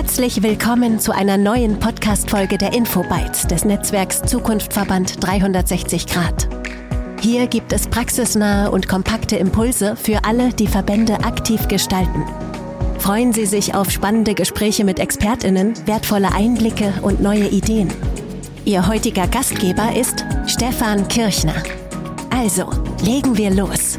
Herzlich willkommen zu einer neuen Podcast-Folge der Infobytes des Netzwerks Zukunftverband 360 Grad. Hier gibt es praxisnahe und kompakte Impulse für alle, die Verbände aktiv gestalten. Freuen Sie sich auf spannende Gespräche mit ExpertInnen, wertvolle Einblicke und neue Ideen. Ihr heutiger Gastgeber ist Stefan Kirchner. Also, legen wir los.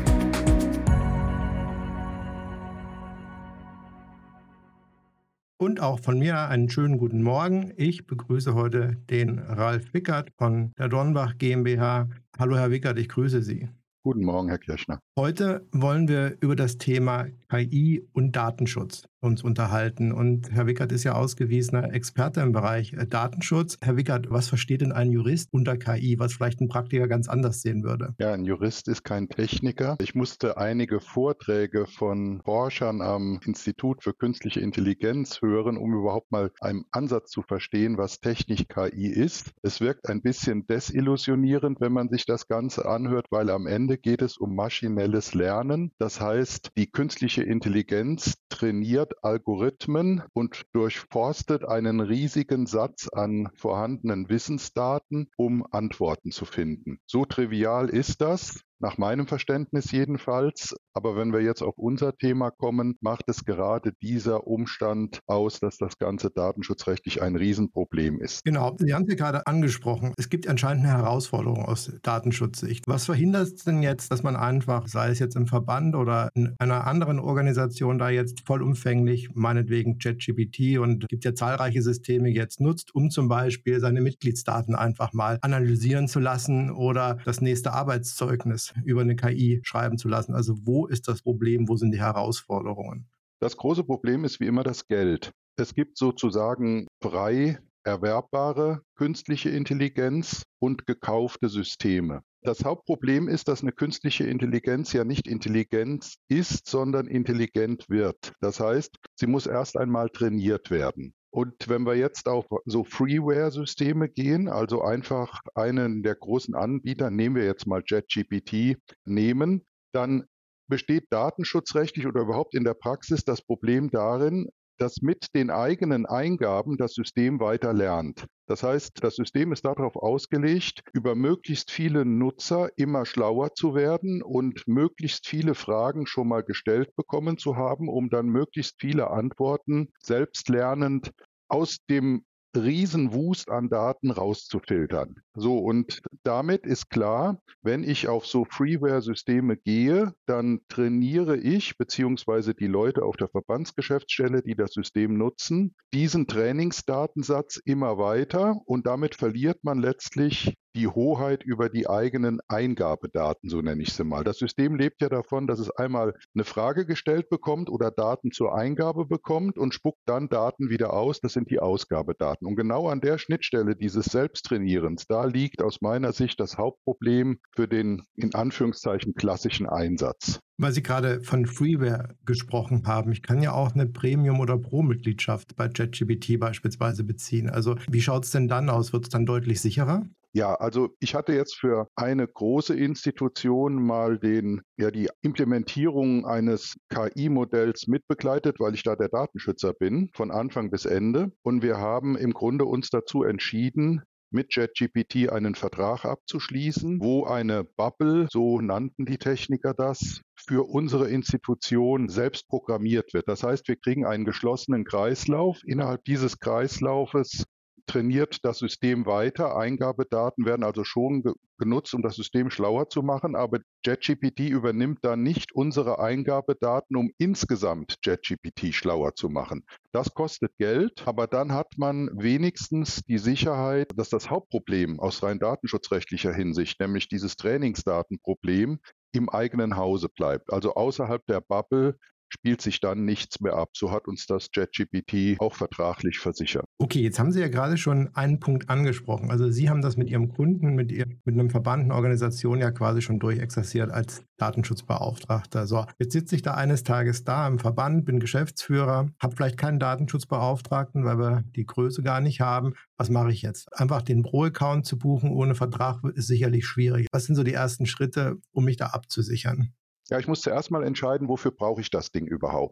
Und auch von mir einen schönen guten Morgen. Ich begrüße heute den Ralf Wickert von der Dornbach GmbH. Hallo Herr Wickert, ich grüße Sie. Guten Morgen, Herr Kirchner. Heute wollen wir über das Thema KI und Datenschutz uns unterhalten. Und Herr Wickert ist ja ausgewiesener Experte im Bereich Datenschutz. Herr Wickert, was versteht denn ein Jurist unter KI, was vielleicht ein Praktiker ganz anders sehen würde? Ja, ein Jurist ist kein Techniker. Ich musste einige Vorträge von Forschern am Institut für Künstliche Intelligenz hören, um überhaupt mal einen Ansatz zu verstehen, was technisch KI ist. Es wirkt ein bisschen desillusionierend, wenn man sich das Ganze anhört, weil am Ende geht es um maschinelles Lernen. Das heißt, die künstliche Intelligenz trainiert Algorithmen und durchforstet einen riesigen Satz an vorhandenen Wissensdaten, um Antworten zu finden. So trivial ist das. Nach meinem Verständnis jedenfalls. Aber wenn wir jetzt auf unser Thema kommen, macht es gerade dieser Umstand aus, dass das Ganze datenschutzrechtlich ein Riesenproblem ist. Genau, Sie haben es ja gerade angesprochen. Es gibt anscheinend eine Herausforderung aus Datenschutzsicht. Was verhindert es denn jetzt, dass man einfach, sei es jetzt im Verband oder in einer anderen Organisation, da jetzt vollumfänglich, meinetwegen ChatGPT und gibt ja zahlreiche Systeme jetzt nutzt, um zum Beispiel seine Mitgliedsdaten einfach mal analysieren zu lassen oder das nächste Arbeitszeugnis über eine KI schreiben zu lassen. Also wo ist das Problem, wo sind die Herausforderungen? Das große Problem ist wie immer das Geld. Es gibt sozusagen frei erwerbbare künstliche Intelligenz und gekaufte Systeme. Das Hauptproblem ist, dass eine künstliche Intelligenz ja nicht intelligent ist, sondern intelligent wird. Das heißt, sie muss erst einmal trainiert werden. Und wenn wir jetzt auf so Freeware-Systeme gehen, also einfach einen der großen Anbieter, nehmen wir jetzt mal ChatGPT, nehmen, dann besteht datenschutzrechtlich oder überhaupt in der Praxis das Problem darin, dass mit den eigenen Eingaben das System weiter lernt. Das heißt, das System ist darauf ausgelegt, über möglichst viele Nutzer immer schlauer zu werden und möglichst viele Fragen schon mal gestellt bekommen zu haben, um dann möglichst viele Antworten selbstlernend aus dem Riesenwust an Daten rauszufiltern. So, und damit ist klar, wenn ich auf so Freeware-Systeme gehe, dann trainiere ich, beziehungsweise die Leute auf der Verbandsgeschäftsstelle, die das System nutzen, diesen Trainingsdatensatz immer weiter und damit verliert man letztlich die Hoheit über die eigenen Eingabedaten, so nenne ich sie mal. Das System lebt ja davon, dass es einmal eine Frage gestellt bekommt oder Daten zur Eingabe bekommt und spuckt dann Daten wieder aus. Das sind die Ausgabedaten. Und genau an der Schnittstelle dieses Selbsttrainierens, da liegt aus meiner Sicht das Hauptproblem für den in Anführungszeichen klassischen Einsatz. Weil Sie gerade von Freeware gesprochen haben, ich kann ja auch eine Premium- oder Pro-Mitgliedschaft bei ChatGPT beispielsweise beziehen. Also wie schaut es denn dann aus? Wird es dann deutlich sicherer? Ja, also ich hatte jetzt für eine große Institution mal die Implementierung eines KI-Modells mitbegleitet, weil ich da der Datenschützer bin, von Anfang bis Ende. Und wir haben im Grunde uns dazu entschieden, mit ChatGPT einen Vertrag abzuschließen, wo eine Bubble, so nannten die Techniker das, für unsere Institution selbst programmiert wird. Das heißt, wir kriegen einen geschlossenen Kreislauf. Innerhalb dieses Kreislaufes trainiert das System weiter. Eingabedaten werden also schon genutzt, um das System schlauer zu machen, aber ChatGPT übernimmt dann nicht unsere Eingabedaten, um insgesamt ChatGPT schlauer zu machen. Das kostet Geld, aber dann hat man wenigstens die Sicherheit, dass das Hauptproblem aus rein datenschutzrechtlicher Hinsicht, nämlich dieses Trainingsdatenproblem, im eigenen Hause bleibt. Also außerhalb der Bubble spielt sich dann nichts mehr ab. So hat uns das ChatGPT auch vertraglich versichert. Okay, jetzt haben Sie ja gerade schon einen Punkt angesprochen. Also Sie haben das mit Ihrem Kunden, mit einem Verband, einer Organisation ja quasi schon durchexerziert als Datenschutzbeauftragter. So, jetzt sitze ich da eines Tages da im Verband, bin Geschäftsführer, habe vielleicht keinen Datenschutzbeauftragten, weil wir die Größe gar nicht haben. Was mache ich jetzt? Einfach den Pro-Account zu buchen ohne Vertrag ist sicherlich schwierig. Was sind so die ersten Schritte, um mich da abzusichern? Ja, ich muss zuerst mal entscheiden, wofür brauche ich das Ding überhaupt?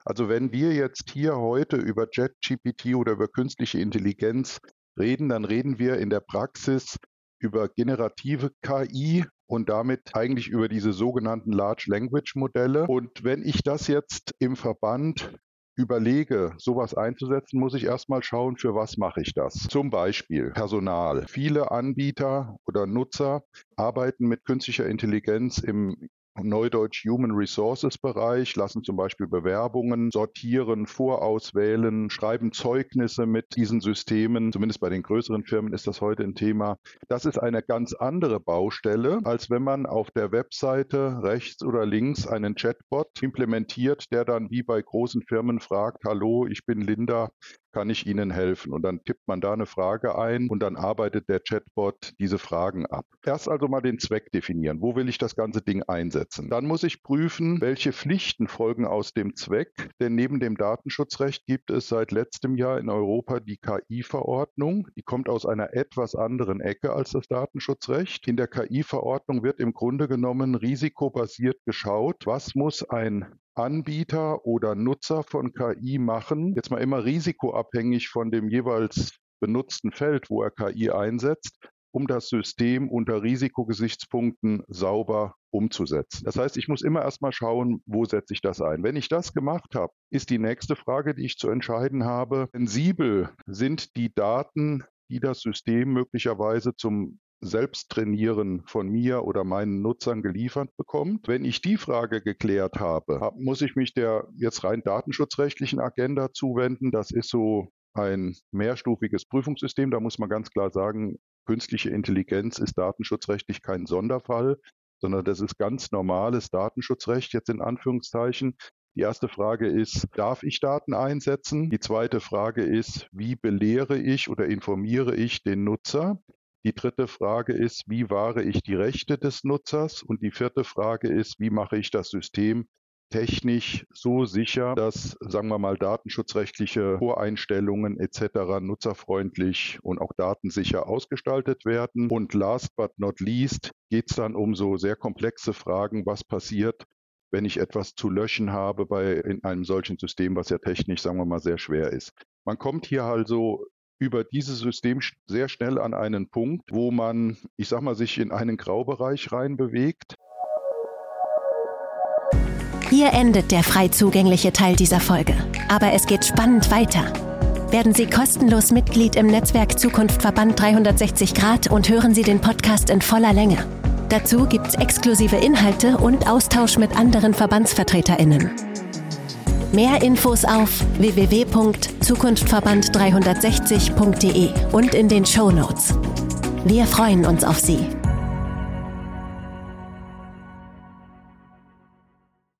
Also wenn wir jetzt hier heute über ChatGPT oder über künstliche Intelligenz reden, dann reden wir in der Praxis über generative KI und damit eigentlich über diese sogenannten Large Language Modelle. Und wenn ich das jetzt im Verband überlege, sowas einzusetzen, muss ich erstmal schauen, für was mache ich das. Zum Beispiel Personal. Viele Anbieter oder Nutzer arbeiten mit künstlicher Intelligenz im Neudeutsch Human Resources Bereich, lassen zum Beispiel Bewerbungen sortieren, vorauswählen, schreiben Zeugnisse mit diesen Systemen. Zumindest bei den größeren Firmen ist das heute ein Thema. Das ist eine ganz andere Baustelle, als wenn man auf der Webseite rechts oder links einen Chatbot implementiert, der dann wie bei großen Firmen fragt: Hallo, ich bin Linda, kann ich Ihnen helfen? Und dann tippt man da eine Frage ein und dann arbeitet der Chatbot diese Fragen ab. Erst also mal den Zweck definieren. Wo will ich das ganze Ding einsetzen? Dann muss ich prüfen, welche Pflichten folgen aus dem Zweck. Denn neben dem Datenschutzrecht gibt es seit letztem Jahr in Europa die KI-Verordnung. Die kommt aus einer etwas anderen Ecke als das Datenschutzrecht. In der KI-Verordnung wird im Grunde genommen risikobasiert geschaut, was muss ein Anbieter oder Nutzer von KI machen, jetzt mal immer risikoabhängig von dem jeweils benutzten Feld, wo er KI einsetzt, um das System unter Risikogesichtspunkten sauber umzusetzen. Das heißt, ich muss immer erstmal schauen, wo setze ich das ein. Wenn ich das gemacht habe, ist die nächste Frage, die ich zu entscheiden habe: Sensibel sind die Daten, die das System möglicherweise zum Selbsttrainieren von mir oder meinen Nutzern geliefert bekommt. Wenn ich die Frage geklärt habe, muss ich mich der jetzt rein datenschutzrechtlichen Agenda zuwenden. Das ist so ein mehrstufiges Prüfungssystem. Da muss man ganz klar sagen, künstliche Intelligenz ist datenschutzrechtlich kein Sonderfall, sondern das ist ganz normales Datenschutzrecht, jetzt in Anführungszeichen. Die erste Frage ist: Darf ich Daten einsetzen? Die zweite Frage ist: Wie belehre ich oder informiere ich den Nutzer? Die dritte Frage ist: Wie wahre ich die Rechte des Nutzers? Und die vierte Frage ist: Wie mache ich das System technisch so sicher, dass, sagen wir mal, datenschutzrechtliche Voreinstellungen etc. nutzerfreundlich und auch datensicher ausgestaltet werden? Und last but not least geht es dann um so sehr komplexe Fragen: Was passiert, wenn ich etwas zu löschen habe in einem solchen System, was ja technisch, sagen wir mal, sehr schwer ist? Man kommt hier also über dieses System sehr schnell an einen Punkt, wo man, ich sag mal, sich in einen Graubereich reinbewegt. Hier endet der frei zugängliche Teil dieser Folge. Aber es geht spannend weiter. Werden Sie kostenlos Mitglied im Netzwerk Zukunftverband 360 Grad und hören Sie den Podcast in voller Länge. Dazu gibt's exklusive Inhalte und Austausch mit anderen VerbandsvertreterInnen. Mehr Infos auf www.zukunftverband360.de und in den Shownotes. Wir freuen uns auf Sie.